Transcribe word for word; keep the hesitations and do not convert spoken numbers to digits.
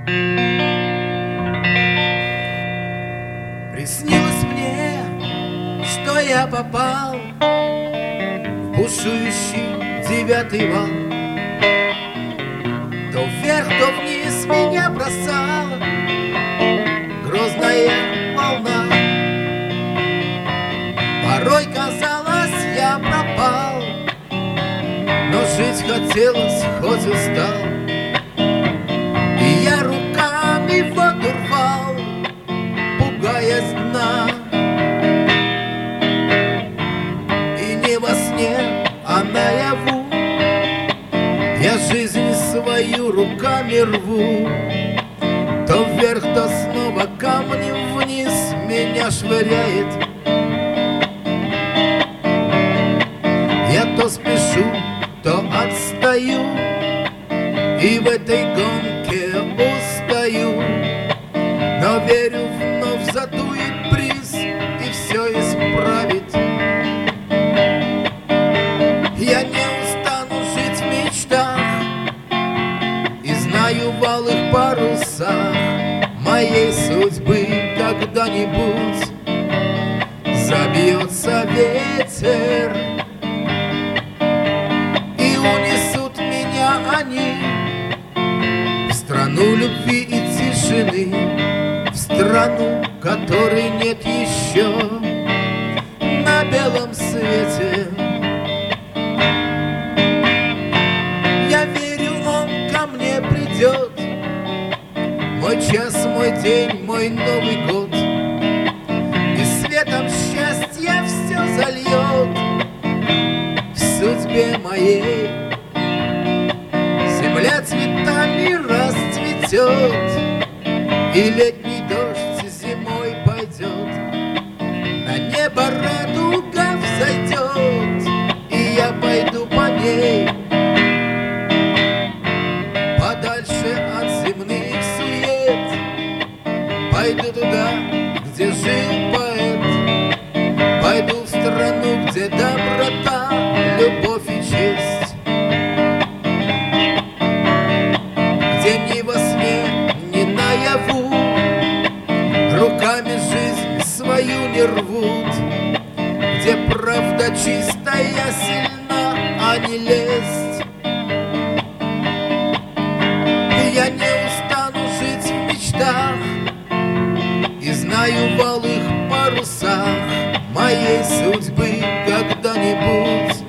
Приснилось мне, что я попал в бушующий девятый вал. То вверх, то вниз меня бросала грозная волна. Порой казалось, я пропал, но жить хотелось, хоть устал. И я руками воду рвал, пугаясь дна. И не во сне, а наяву я жизнь свою руками рву. То вверх, то снова камнем вниз меня швыряет. Я то спешу, то отстаю, и в этой гонке устаю. Но верю, вновь задует бриз и все исправит. Я не устану жить в мечтах и знаю в алых парусах моей судьбы когда-нибудь забьется ветер, и унесут меня они в страну любви и тишины, в страну, которой нет еще на белом свете. Я верю, он ко мне придет, мой час, мой день, мой Новый год, и светом счастья все зальет в судьбе моей. Земля цветами расцветет, и летний дождь зимой пойдет, на небо радуга взойдет, и я пойду по ней подальше от земных сует. Пойду туда, где жил поэт, пойду в страну, где доброта, любовь и честь, где ни во сне, ни наяву руками жизнь свою не рвут, где правда чистая сильна, а не лесть. Я не устану жить в мечтах и знаю в алых парусах моей судьбы когда-нибудь